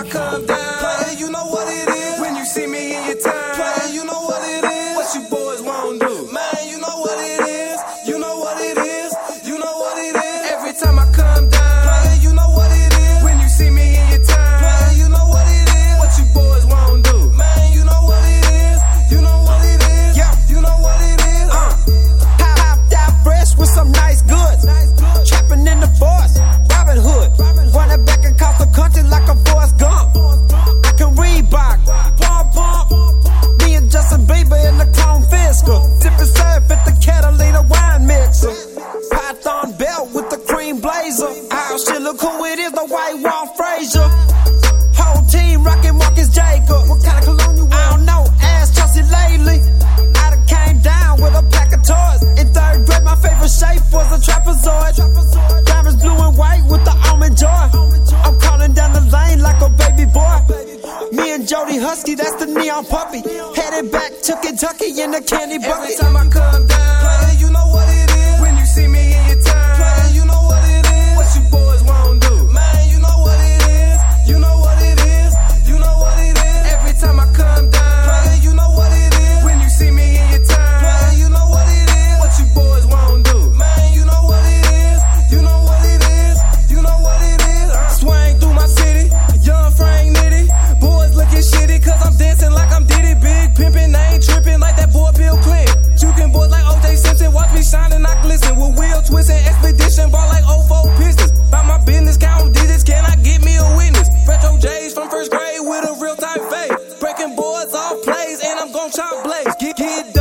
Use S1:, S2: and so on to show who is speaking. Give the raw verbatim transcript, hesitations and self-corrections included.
S1: I come down, player, you know what it is. When you see me in your time, player, you know what it is. What you boys won't do, man, you know what it is. You know what it is, you know what it is. Every time I come down, player, you know what it is. When you see me in your time, player, you know what it is. What you boys won't do, man, you know what it is. You know what it is, yeah, you know what it is. Uh,
S2: Hop, hopped out fresh with some nice goods. Trapping in the forest, Robin Hood. Running back across the country like a Forrest Gump. I can Reebok, pump pump. Me and Justin Bieber in the Chrome Fisker. Sipping surf at the Catalina wine mixer. Python belt with the cream blazer. Oh shit, look who it is, the white Walt Frazier. Whole team rockin' Marcus Jacob. What kind of cologne you wear? I don't know, ask Chelsea lately. I done came down with a pack of toys. In third grade, my favorite shape was a trapezoid. Diamonds blue and white with the almond joy. I'm calling down the lane like a baby boy. Me and Jody Husky, that's the neon puppy. Headed back to Kentucky in the candy bucket.
S1: Every time I come down, player, you know what it is. When you see me in your time, player, you know what it is. What you boys won't do, man, you know what it is. You know what it is, you know what it is. Every time I come down, player, you know what it is. When you see me in your time, player, you know what it is. What you boys won't do, man, you know what it is. You know what it is, you know what it is. I swing through my city, young Frank Nitty. Boys looking shitty cause I'm dancing like I'm Diddy. Big pimpin', I ain't trippin' like that boy Bill Clinton. Jukin' boys like O J Simpson, watch me shine and I glisten. With wheel twisting, expedition, ball like oh four Pistons. About my business, count digits, can I get me a witness? Retro J's from first grade with a real time face. Breaking boards off plays and I'm gon' chop blades. Get, get